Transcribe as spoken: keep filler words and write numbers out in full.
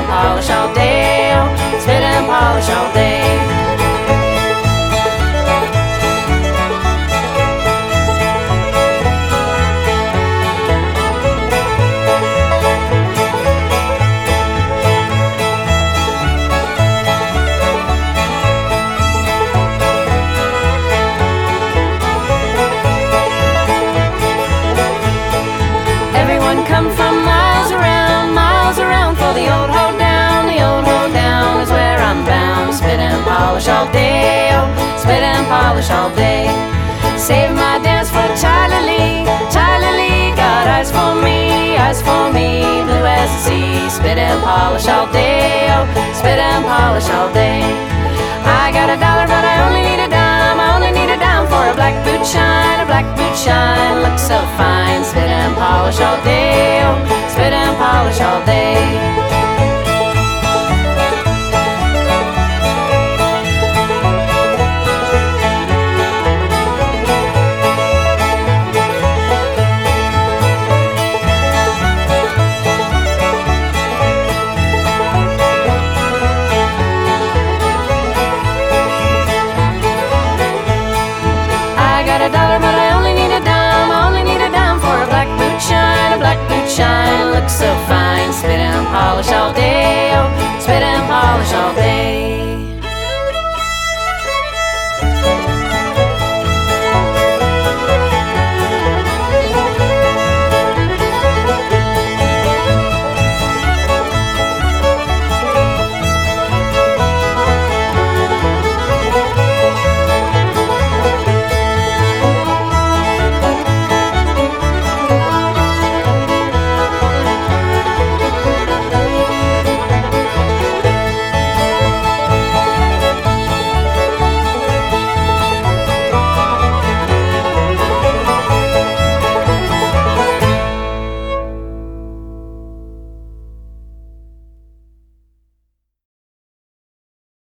polish all day, oh, spit and polish all day. Come from miles around, miles around for the old hoedown. The old hoedown is where I'm bound. Spit and polish all day, oh, spit and polish all day. Save my dance for Tyler Lee, Tyler Lee got eyes for me, eyes for me, blue as the sea. Spit and polish all day, oh, spit and polish all day. I got a dollar but I only need a dime, I only need a dime for a black boot shine, a black boot shine, looks so fine. Spit and polish all day, oh, spit and polish all day.